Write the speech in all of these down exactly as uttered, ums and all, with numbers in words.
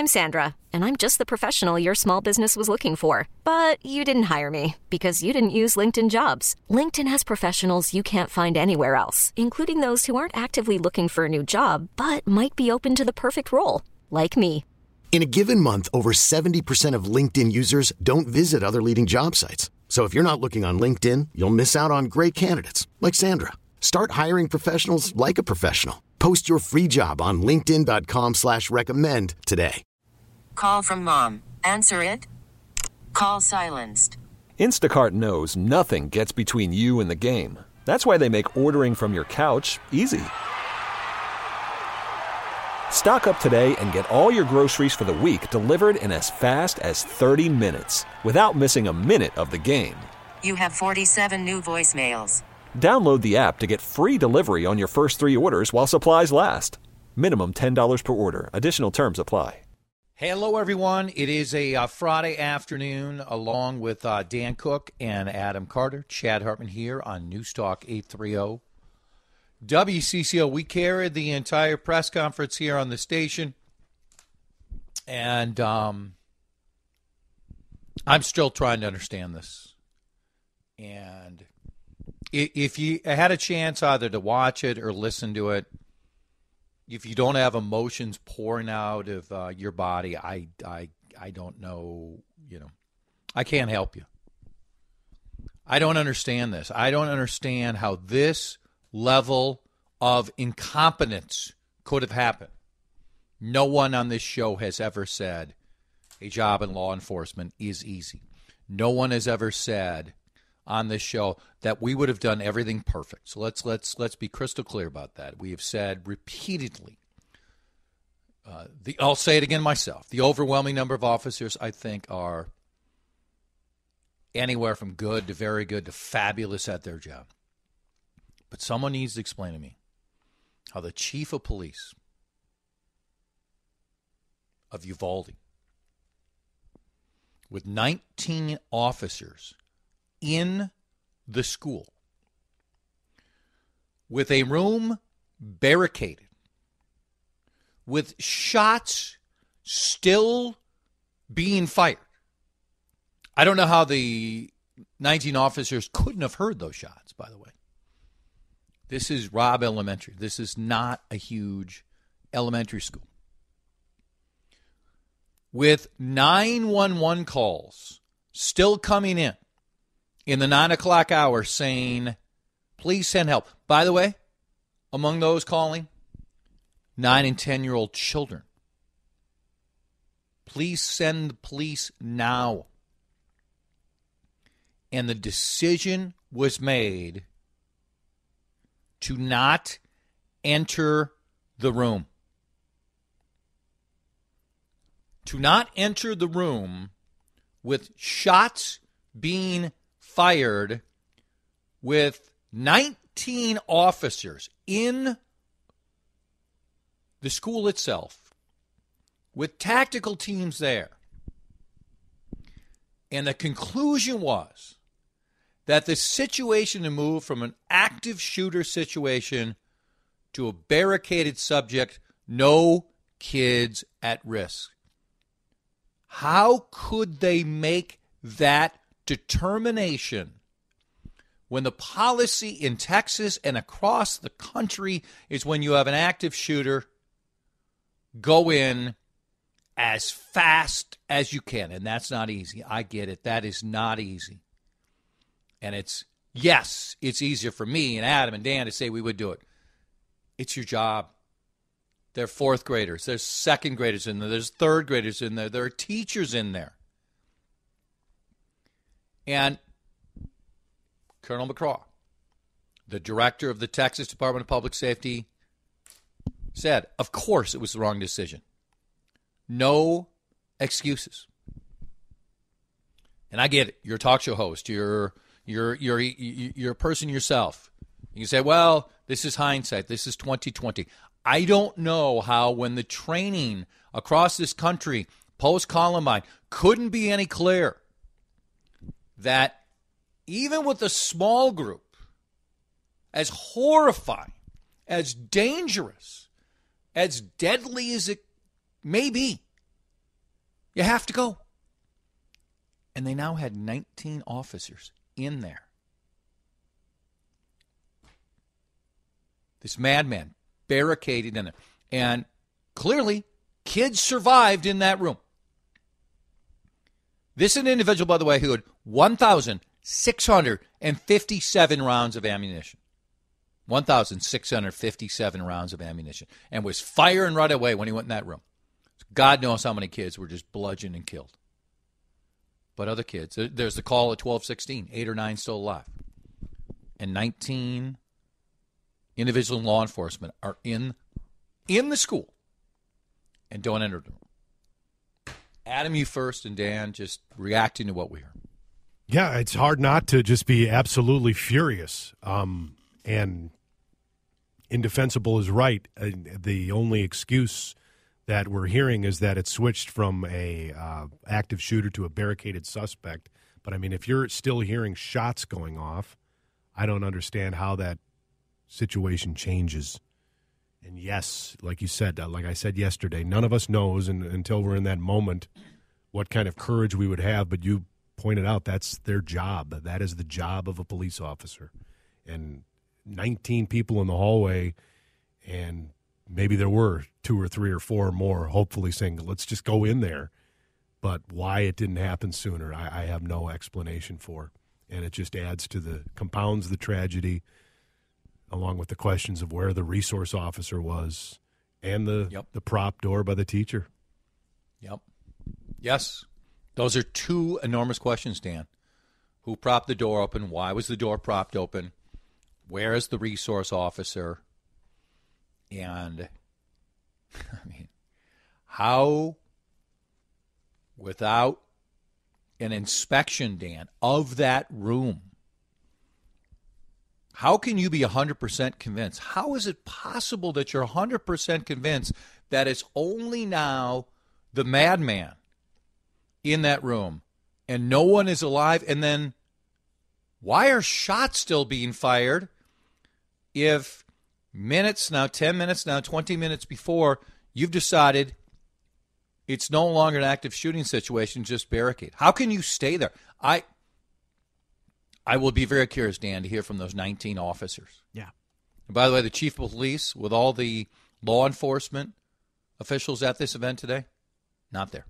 I'm Sandra, and I'm just the professional your small business was looking for. But you didn't hire me because you didn't use LinkedIn Jobs. LinkedIn has professionals you can't find anywhere else, including those who aren't actively looking for a new job, but might be open to the perfect role, like me. In a given month, over seventy percent of LinkedIn users don't visit other leading job sites. So if you're not looking on LinkedIn, you'll miss out on great candidates like Sandra. Start hiring professionals like a professional. Post your free job on linkedin dot com slash recommend today. Call from mom. Answer it. Call silenced. Instacart knows nothing gets between you and the game. That's why they make ordering from your couch easy. Stock up today and get all your groceries for the week delivered in as fast as thirty minutes without missing a minute of the game. You have forty-seven new voicemails. Download the app to get free delivery on your first three orders while supplies last. Minimum ten dollars per order. Additional terms apply. Hello, everyone. It is a uh, Friday afternoon along with uh, Dan Cook and Adam Carter. Chad Hartman here on News Talk eight thirty W C C O. We carried the entire press conference here on the station. And um, I'm still trying to understand this. And if you had a chance either to watch it or listen to it, if you don't have emotions pouring out of uh, your body, I, I, I don't know, you know, I can't help you. I don't understand this. I don't understand how this level of incompetence could have happened. No one on this show has ever said a job in law enforcement is easy. No one has ever said on this show that we would have done everything perfect. So let's let's let's be crystal clear about that. We have said repeatedly, uh, the I'll say it again myself, the overwhelming number of officers I think are anywhere from good to very good to fabulous at their job. But someone needs to explain to me how the chief of police of Uvalde, with nineteen officers in the school, with a room barricaded, with shots still being fired. I don't know how the nineteen officers couldn't have heard those shots, by the way. This is Robb Elementary. This is not a huge elementary school. With nine one one calls still coming in in the nine o'clock hour saying, please send help. By the way, among those calling, nine and ten-year-old children. Please send the police now. And the decision was made to not enter the room. To not enter the room with shots being fired, with nineteen officers in the school itself, with tactical teams there. And the conclusion was that the situation had moved from an active shooter situation to a barricaded subject, no kids at risk. How could they make that determination when the policy in Texas and across the country is when you have an active shooter, go in as fast as you can? And that's not easy. I get it. That is not easy. And it's, yes, it's easier for me and Adam and Dan to say we would do it. It's your job. There are fourth graders. There's second graders in there. There's third graders in there. There are teachers in there. And Colonel McCraw, the director of the Texas Department of Public Safety, said, of course it was the wrong decision. No excuses. And I get it. You're a talk show host. You're you're you're you're a person yourself. You can say, well, this is hindsight. This is twenty twenty. I don't know how, when the training across this country post-Columbine couldn't be any clearer, that even with a small group, as horrifying, as dangerous, as deadly as it may be, You have to go. And they now had nineteen officers in there. This madman barricaded in there. And clearly, kids survived in that room. This is an individual, by the way, who had one thousand six hundred fifty-seven rounds of ammunition. one thousand six hundred fifty-seven rounds of ammunition. And was firing right away when he went in that room. God knows how many kids were just bludgeoned and killed. But other kids, there's the call at twelve sixteen, eight or nine still alive. And nineteen individual law enforcement are in, in the school and don't enter the room. Adam, you first, and Dan just reacting to what we heard. Yeah, it's hard not to just be absolutely furious. Um, and indefensible is right. Uh, the only excuse that we're hearing is that it switched from a uh, active shooter to a barricaded suspect. But, I mean, if you're still hearing shots going off, I don't understand how that situation changes. And, yes, like you said, uh, like I said yesterday, none of us knows and, until we're in that moment what kind of courage we would have. But you pointed out that's their job. That is the job of a police officer. And nineteen people in the hallway, and maybe there were two or three or four more, hopefully saying, let's just go in there. But why it didn't happen sooner, I, I have no explanation for. And it just adds to the, compounds the tragedy, along with the questions of where the resource officer was and the, yep. the prop door by the teacher. Yep. Yes. Those are two enormous questions, Dan. Who propped the door open? Why was the door propped open? Where is the resource officer? And, I mean, how, without an inspection, Dan, of that room, how can you be one hundred percent convinced? How is it possible that you're one hundred percent convinced that it's only now the madman in that room and no one is alive? And then why are shots still being fired if minutes now, ten minutes now, twenty minutes before, you've decided it's no longer an active shooting situation, just barricade? How can you stay there? I I will be very curious, Dan, to hear from those nineteen officers. Yeah. And by the way, the chief of police, with all the law enforcement officials at this event today, not there.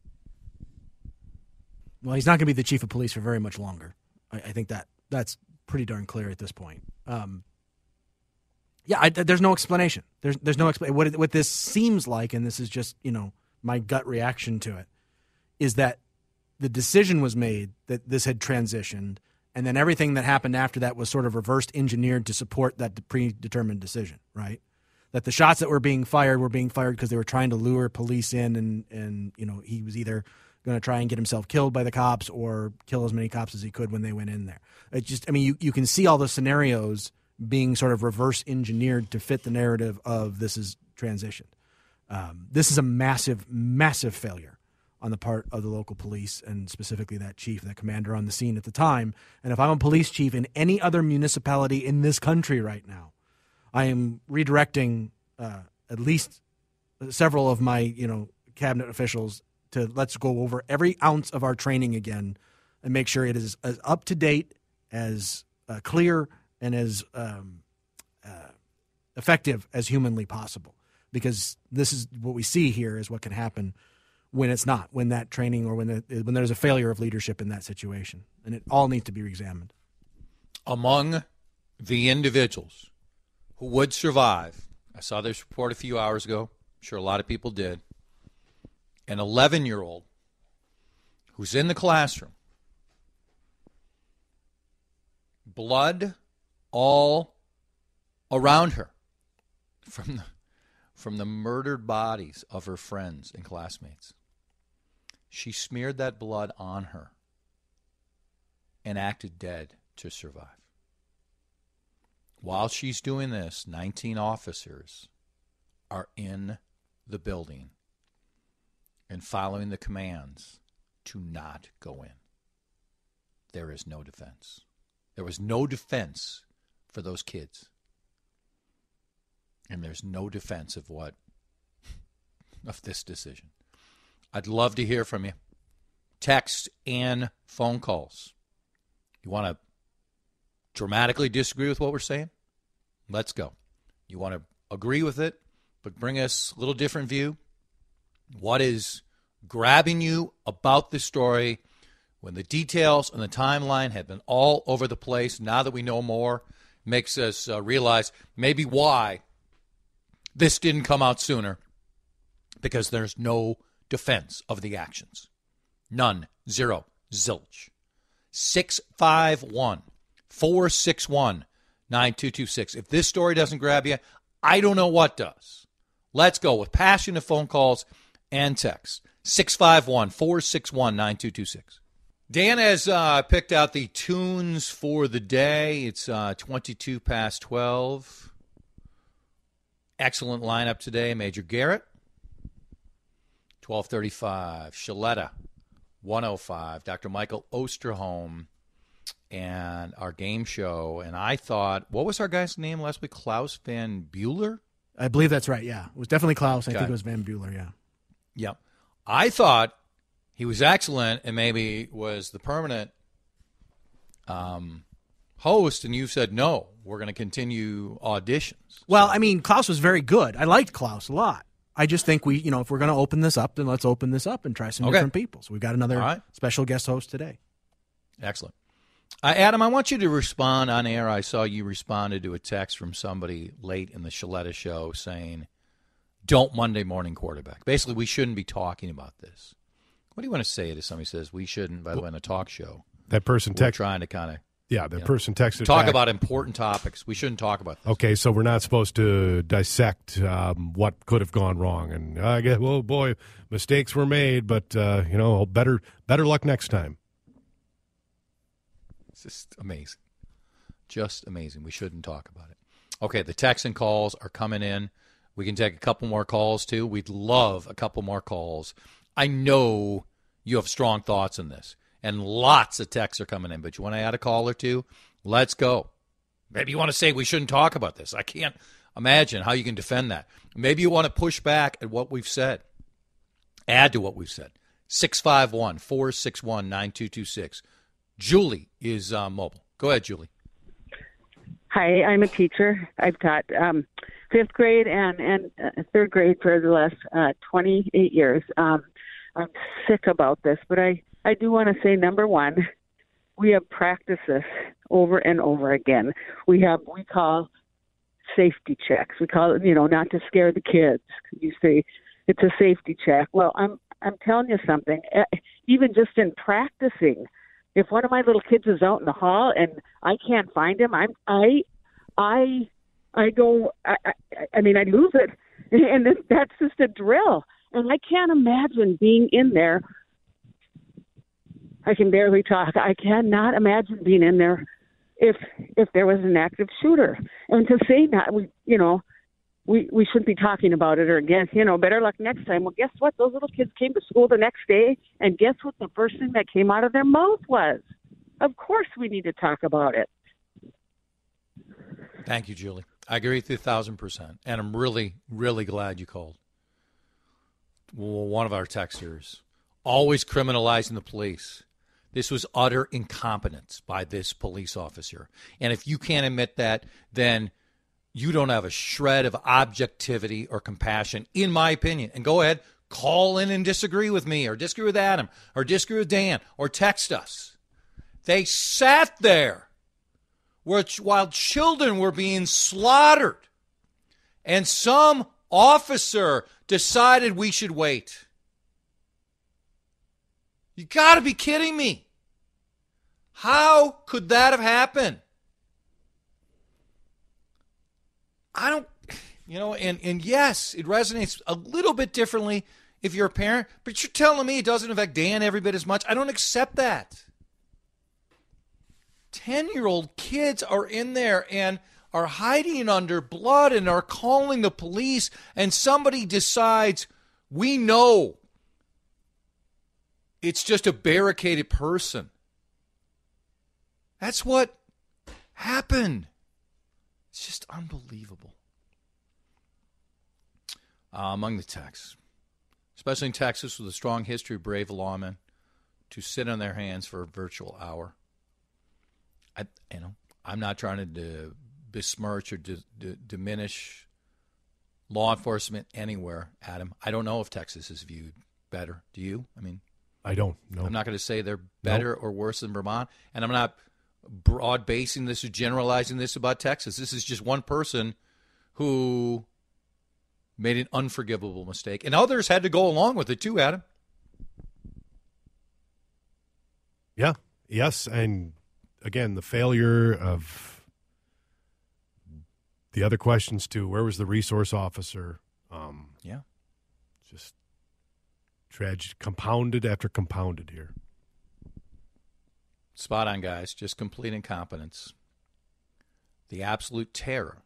Well, he's not going to be the chief of police for very much longer. I, I think that that's pretty darn clear at this point. Um, yeah, I, there's no explanation. There's there's no explanation. What, it, what this seems like, and this is just, you know, my gut reaction to it, is that the decision was made that this had transitioned, and then everything that happened after that was sort of reversed engineered to support that predetermined decision, right? That the shots that were being fired were being fired because they were trying to lure police in, and, and you know, he was either going to try and get himself killed by the cops or kill as many cops as he could when they went in there. It just, I mean, you, you can see all the scenarios being sort of reverse engineered to fit the narrative of this is transitioned. Um, this is a massive, massive failure on the part of the local police, and specifically that chief, that commander on the scene at the time. And if I'm a police chief in any other municipality in this country right now, I am redirecting uh, at least several of my, you know, cabinet officials to let's go over every ounce of our training again and make sure it is as up to date, as uh, clear, and as um, uh, effective as humanly possible. Because this is what we see here is what can happen when it's not, when that training or when the, when there's a failure of leadership in that situation. And it all needs to be examined. Among the individuals who would survive, I saw this report a few hours ago. I'm sure a lot of people did. An eleven-year-old who's in the classroom, blood all around her from the, from the murdered bodies of her friends and classmates. She smeared that blood on her and acted dead to survive. While she's doing this, nineteen officers are in the building and following the commands to not go in. There is no defense. There was no defense for those kids. And there's no defense of what, of this decision. I'd love to hear from you. Text and phone calls. You want to dramatically disagree with what we're saying? Let's go. You want to agree with it, but bring us a little different view? What is grabbing you about this story when the details and the timeline have been all over the place? Now that we know more, makes us uh, realize maybe why this didn't come out sooner, because there's no defense of the actions. None. Zero. Zilch. six five one, four six one, nine two two six. If this story doesn't grab you, I don't know what does. Let's go with passionate phone calls and texts. six five one, four six one, nine two two six. Dan has uh, picked out the tunes for the day. It's uh, twenty-two past twelve. Excellent lineup today. Major Garrett, twelve thirty-five. Shaletta, one oh five. Doctor Michael Osterholm, and our game show. And I thought, what was our guy's name last week? Klaus Van Bueller? I believe that's right, yeah. It was definitely Klaus. I Okay. think it was Van Bueller, yeah. Yep. I thought he was excellent and maybe was the permanent um, host, and you said, no, we're going to continue auditions. Well, I mean, Klaus was very good. I liked Klaus a lot. I just think we, you know, if we're going to open this up, then let's open this up and try some Okay. different people. So we've got another All right. special guest host today. Excellent. Uh, Adam, I want you to respond on air. I saw you responded to a text from somebody late in the Shaletta show saying, don't Monday morning quarterback. Basically, we shouldn't be talking about this. What do you want to say to somebody who says we shouldn't, by the way, in a talk show? That person We're text. trying to kind of Yeah, that you know, person texted talk back. about important topics. We shouldn't talk about this. Okay, so we're not supposed to dissect um, what could have gone wrong, and I guess, well, boy, mistakes were made, but uh, you know, better better luck next time. It's just amazing. Just amazing. We shouldn't talk about it. Okay, the texts and calls are coming in. We can take a couple more calls, too. We'd love a couple more calls. I know you have strong thoughts on this, and lots of texts are coming in, but you want to add a call or two? Let's go. Maybe you want to say we shouldn't talk about this. I can't imagine how you can defend that. Maybe you want to push back at what we've said. Add to what we've said. six five one, four six one, nine two two six. Julie is uh, mobile. Go ahead, Julie. Hi, I'm a teacher. I've taught um, fifth grade and, and uh, third grade for the last uh, twenty-eight years. Um, I'm sick about this, but I, I do want to say, number one, we have practiced this over and over again. We have, we call safety checks. We call it, you know, not to scare the kids. You say it's a safety check. Well, I'm, I'm telling you something, even just in practicing, if one of my little kids is out in the hall and I can't find him, I'm I I I go. I I, I mean, I lose it, and that's just a drill. And I can't imagine being in there. I can barely talk. I cannot imagine being in there if if there was an active shooter. And to say that, we you know. We we shouldn't be talking about it or against, you know, better luck next time. Well, guess what? Those little kids came to school the next day, and guess what the first thing that came out of their mouth was? Of course we need to talk about it. Thank you, Julie. I agree with you a thousand percent. And I'm really, really glad you called. Well, one of our texters, always criminalizing the police. This was utter incompetence by this police officer. And if you can't admit that, then you don't have a shred of objectivity or compassion, in my opinion. And go ahead, call in and disagree with me or disagree with Adam or disagree with Dan or text us. They sat there while children were being slaughtered, and some officer decided we should wait. You got to be kidding me. How could that have happened? I don't, you know, and, and yes, it resonates a little bit differently if you're a parent, but you're telling me it doesn't affect Dan every bit as much. I don't accept that. ten-year-old kids are in there and are hiding under blood and are calling the police, and somebody decides, we know it's just a barricaded person. That's what happened. It's just unbelievable. Uh, among the texts, especially in Texas with a strong history of brave lawmen, to sit on their hands for a virtual hour. I, you know, I'm not trying to d- besmirch or d- d- diminish law enforcement anywhere, Adam. I don't know if Texas is viewed better. Do you? I mean, I don't know. I'm not going to say they're better nope. or worse than Vermont, and I'm not broad basing this or generalizing this about Texas. This is just one person who made an unforgivable mistake, and others had to go along with it too, Adam. Yeah, yes, and again, the failure of the other questions too. Where was the resource officer? Um, yeah, just tragedy, compounded after compounded here. Spot on, guys. Just complete incompetence. The absolute terror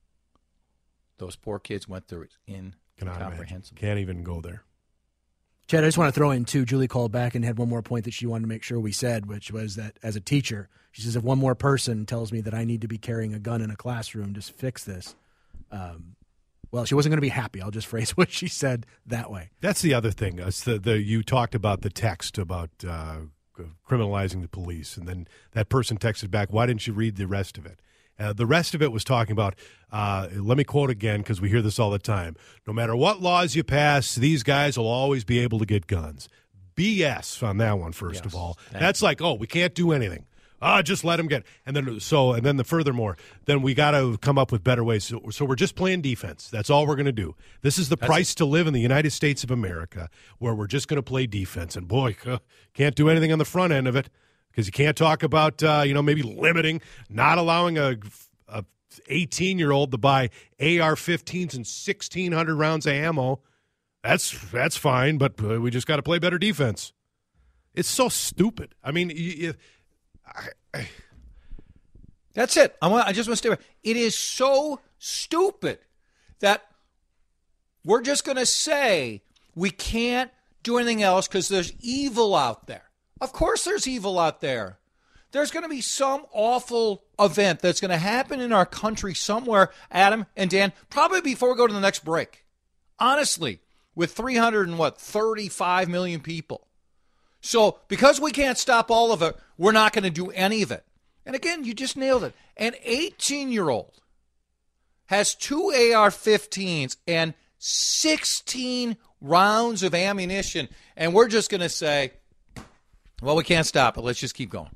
those poor kids went through is incomprehensible. Can't even go there. Chad, I just want to throw in, too, Julie called back and had one more point that she wanted to make sure we said, which was that as a teacher, she says, if one more person tells me that I need to be carrying a gun in a classroom, just fix this. Um, well, she wasn't going to be happy. I'll just phrase what she said that way. That's the other thing. It's the, the, you talked about the text about uh, criminalizing the police, and then that person texted back, why didn't you read the rest of it? Uh, the rest of it was talking about, uh, let me quote again because we hear this all the time, no matter what laws you pass, these guys will always be able to get guns. B S on that one, first yes, of all. That's like, oh, we can't do anything. Ah, just let them get. And then so, and then the furthermore, then we got to come up with better ways. So, so we're just playing defense. That's all we're going to do. This is the That's price it. to live in the United States of America, where we're just going to play defense. And boy, uh, can't do anything on the front end of it. Because you can't talk about, uh, you know, maybe limiting, not allowing a, a eighteen-year-old to buy A R fifteens and sixteen hundred rounds of ammo. That's that's fine, but uh, we just got to play better defense. It's so stupid. I mean, you, you, I, I, that's it. I, want, I just want to stay away. It is so stupid that we're just going to say we can't do anything else because there's evil out there. Of course there's evil out there. There's going to be some awful event that's going to happen in our country somewhere, Adam and Dan, probably before we go to the next break. Honestly, with three hundred and what, thirty-five million people. So because we can't stop all of it, we're not going to do any of it. And again, you just nailed it. An eighteen-year-old has two A R fifteens and sixteen rounds of ammunition, and we're just going to say, well, we can't stop it. Let's just keep going.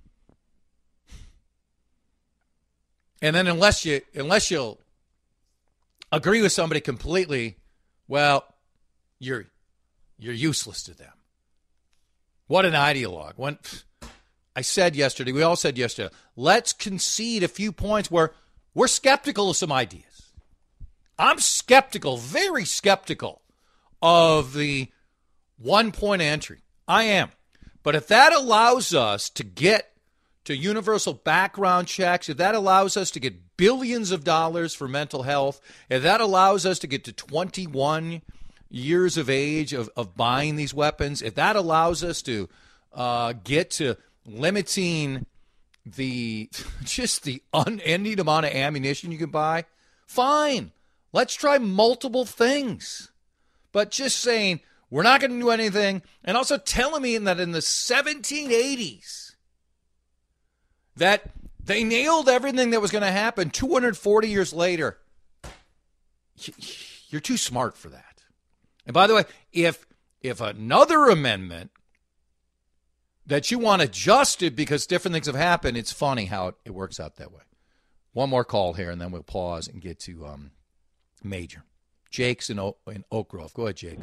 And then unless you unless you'll agree with somebody completely, well, you're you're useless to them. What an ideologue. When I said yesterday, we all said yesterday, let's concede a few points where we're skeptical of some ideas. I'm skeptical, very skeptical of the one-point entry. I am. But if that allows us to get to universal background checks, if that allows us to get billions of dollars for mental health, if that allows us to get to twenty-one years of age of, of buying these weapons, if that allows us to uh, get to limiting the just the unending amount of ammunition you can buy, fine. Let's try multiple things. But just saying, we're not going to do anything. And also telling me that in the seventeen eighties that they nailed everything that was going to happen two hundred forty years later. You're too smart for that. And by the way, if if another amendment that you want adjusted because different things have happened, it's funny how it, it works out that way. One more call here, and then we'll pause and get to um, Major. Jake's in, o- in Oak Grove. Go ahead, Jake.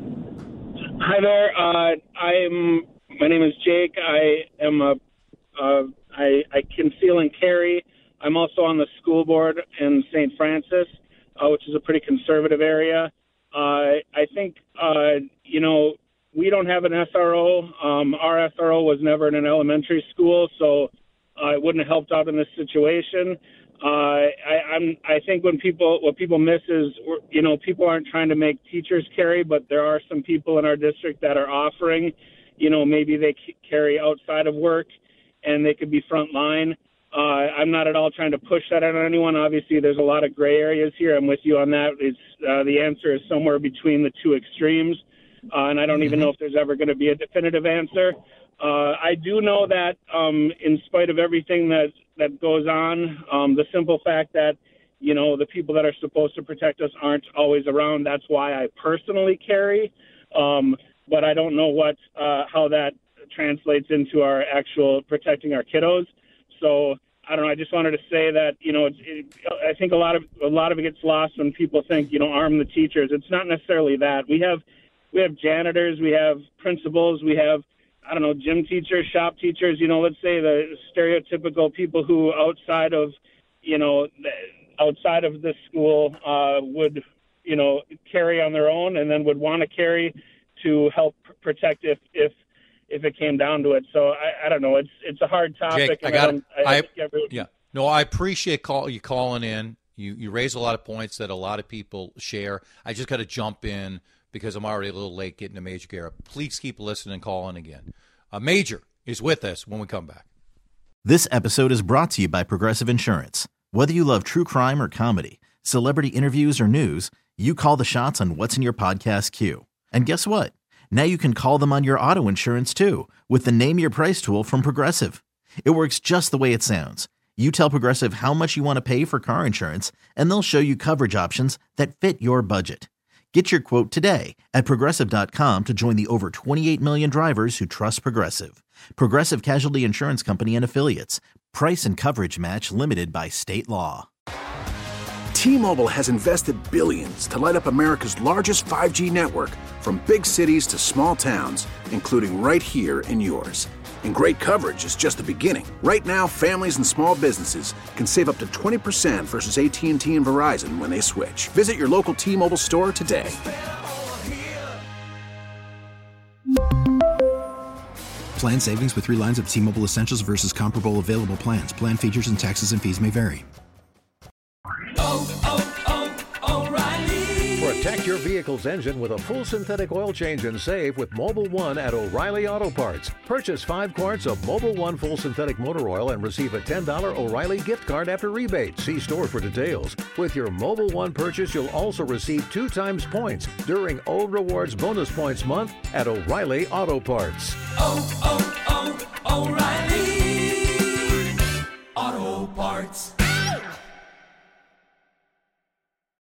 Hi there. Uh, I'm. My name is Jake. I am a. Uh, I, I conceal and carry. I'm also on the school board in Saint Francis, uh, which is a pretty conservative area. Uh, I think uh, you know we don't have an S R O. Um, our S R O was never in an elementary school, so uh, it wouldn't have helped out in this situation. Uh, I, I'm, I think when people, what people miss is, you know, people aren't trying to make teachers carry, but there are some people in our district that are offering, you know, maybe they carry outside of work and they could be front line. Uh, I'm not at all trying to push that on anyone. Obviously, there's a lot of gray areas here. I'm with you on that. It's, uh, the answer is somewhere between the two extremes. uh, and I don't even know if there's ever going to be a definitive answer. Uh, I do know that um, in spite of everything that, that goes on, um, the simple fact that, you know, the people that are supposed to protect us aren't always around, that's why I personally carry. Um, but I don't know what uh, how that translates into our actual protecting our kiddos. So I don't know. I just wanted to say that, you know, it, it, I think a lot of a lot of it gets lost when people think, you know, arm the teachers. It's not necessarily that. We have we have janitors, we have principals, we have, I don't know, gym teachers, shop teachers. You know, let's say the stereotypical people who outside of, you know, outside of the school uh, would, you know, carry on their own, and then would want to carry to help protect if if. if it came down to it. So I, I don't know. It's it's a hard topic. Jake, and I got I, I, I everyone... Yeah. No, I appreciate call, you calling in. You you raise a lot of points that a lot of people share. I just got to jump in because I'm already a little late getting to Major Garrett. Please keep listening and calling again. Uh, Major is with us when we come back. This episode is brought to you by Progressive Insurance. Whether you love true crime or comedy, celebrity interviews or news, you call the shots on what's in your podcast queue. And guess what? Now you can call them on your auto insurance, too, with the Name Your Price tool from Progressive. It works just the way it sounds. You tell Progressive how much you want to pay for car insurance, and they'll show you coverage options that fit your budget. Get your quote today at Progressive dot com to join the over twenty-eight million drivers who trust Progressive. Progressive Casualty Insurance Company and Affiliates. Price and coverage match limited by state law. T-Mobile has invested billions to light up America's largest five G network, from big cities to small towns, including right here in yours. And great coverage is just the beginning. Right now, families and small businesses can save up to twenty percent versus A T and T and Verizon when they switch. Visit your local T-Mobile store today. Plan savings with three lines of T-Mobile Essentials versus comparable available plans. Plan features and taxes and fees may vary. Oh, oh, oh, O'Reilly. Protect your vehicle's engine with a full synthetic oil change and save with Mobil one at O'Reilly Auto Parts. Purchase five quarts of Mobil one full synthetic motor oil and receive a ten dollars O'Reilly gift card after rebate. See store for details. With your Mobil one purchase, you'll also receive two times points during O Rewards Bonus Points Month at O'Reilly Auto Parts. Oh, oh, oh, O'Reilly Auto Parts.